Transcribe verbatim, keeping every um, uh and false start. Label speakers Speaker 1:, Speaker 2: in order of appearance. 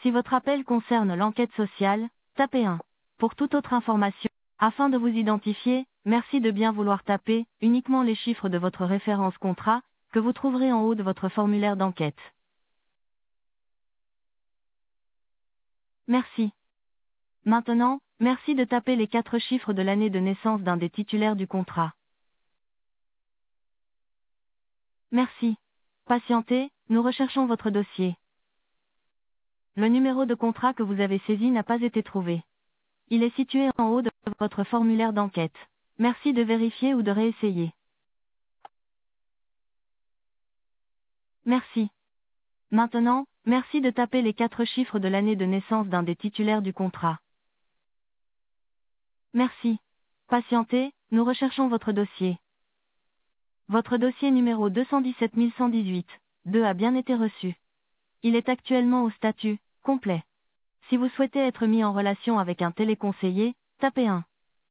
Speaker 1: Si votre appel concerne l'enquête sociale, tapez un. Pour toute autre information, afin de vous identifier, merci de bien vouloir taper uniquement les chiffres de votre référence contrat, que vous trouverez en haut de votre formulaire d'enquête. Merci. Maintenant, merci de taper les quatre chiffres de l'année de naissance d'un des titulaires du contrat. Merci. Patientez, nous recherchons votre dossier. Le numéro de contrat que vous avez saisi n'a pas été trouvé. Il est situé en haut de votre formulaire d'enquête. Merci de vérifier ou de réessayer. Merci. Maintenant, merci de taper les quatre chiffres de l'année de naissance d'un des titulaires du contrat. Merci. Patientez, nous recherchons votre dossier. Votre dossier numéro deux cent dix-sept mille cent dix-huit, deux a bien été reçu. Il est actuellement au statut complet. Si vous souhaitez être mis en relation avec un téléconseiller, tapez un.